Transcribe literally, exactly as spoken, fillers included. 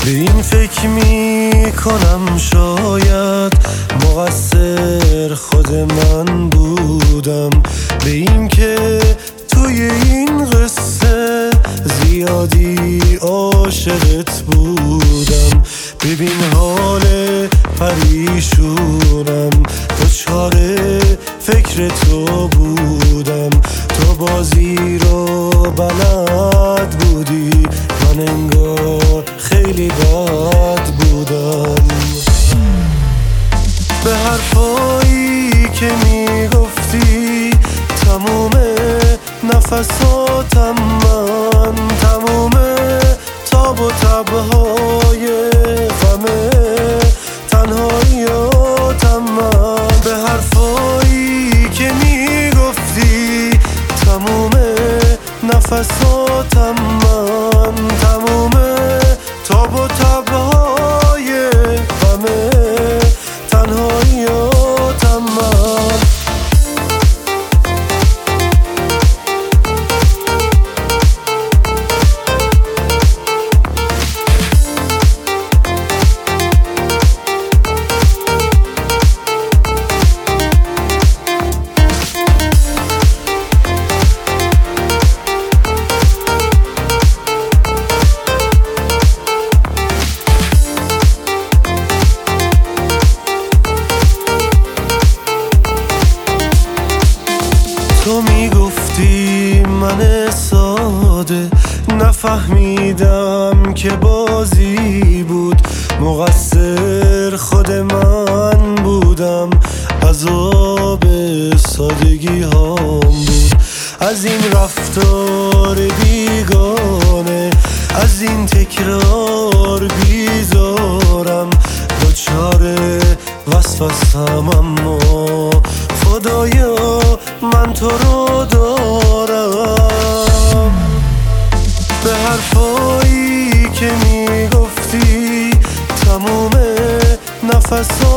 به این فکر می کنم شاید مقصر خود من بودم، به این که توی این قصه زیادی عاشقت بودم. ببین حال پریشونم، دچار فکر تو بودم. تو بازی رو بلد بودی، من انگار خیلی بد بودم. به حرفایی که میگفتی تموم نفساتم من، تموم تاب و تبهای غمه تنهاییاتم من. به حرفایی که میگفتی تموم نفساتم من، تموم تاب و تبهای غمه تنهاییاتم من. تو میگفتی من ساده نفهمیدم که بازی بود، مقصر خود من بودم، عذاب سادگی هام بود. از این رفتار بیگانه، از این تکرار بیزارم، دچار وسوسه‌ام اما خدایا من تو رو دارم. به حرفایی که میگفتی تموم نفس